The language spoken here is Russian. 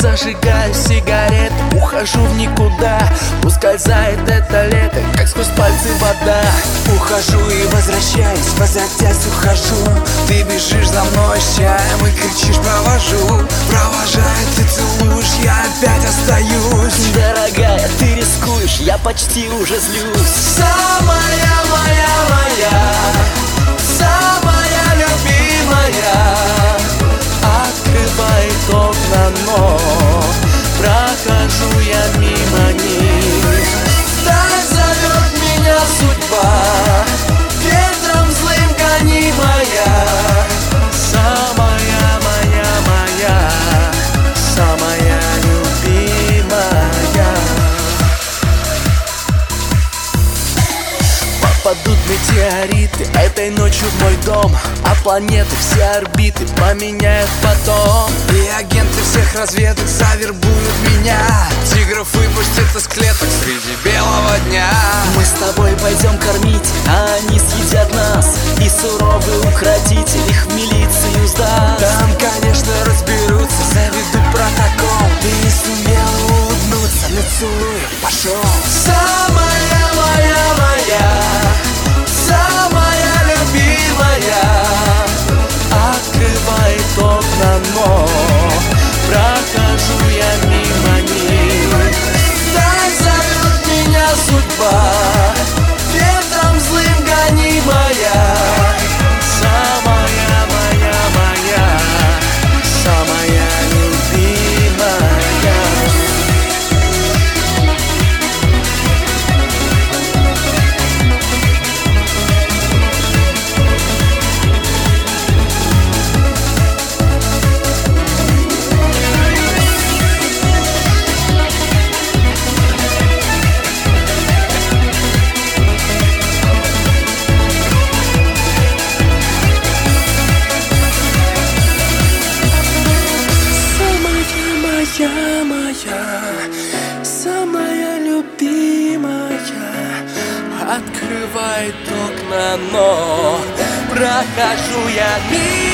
зажигаю сигарет, ухожу в никуда. Ускользает это лето, как сквозь пальцы вода. Ухожу и возвращаюсь, возвратясь ухожу. Ты бежишь за мной с чаем и кричишь провожу. Провожая, ты целуешь, я опять остаюсь. Дорогая, ты рискуешь, я почти уже злюсь. Самая моя, самая любимая, открывает окна, но прохожу я мимо них. так зовет меня судьба, ветром злым гонимая. Самая моя, самая любимая. Попадут метеориты этой ночью в мой дом, а планеты все орбиты поменяют потом. И агенты всех разведок завербуют меня. Тигров выпустят из клеток среди белого дня. Мы с тобой пойдем кормить, а они съедят нас. И суровый укротитель их в милицию сдаст. Там, конечно, разберутся, заведут протокол. Ты не сумел улыбнуться, но целую, пошел. Самая моя, самая любимая, открывает окна, но прохожу я мимо них. так зовет меня судьба, ветром злым гонимая. Самая моя, самая любимая. Самая любимая, Открывает окна, но прохожу я мимо.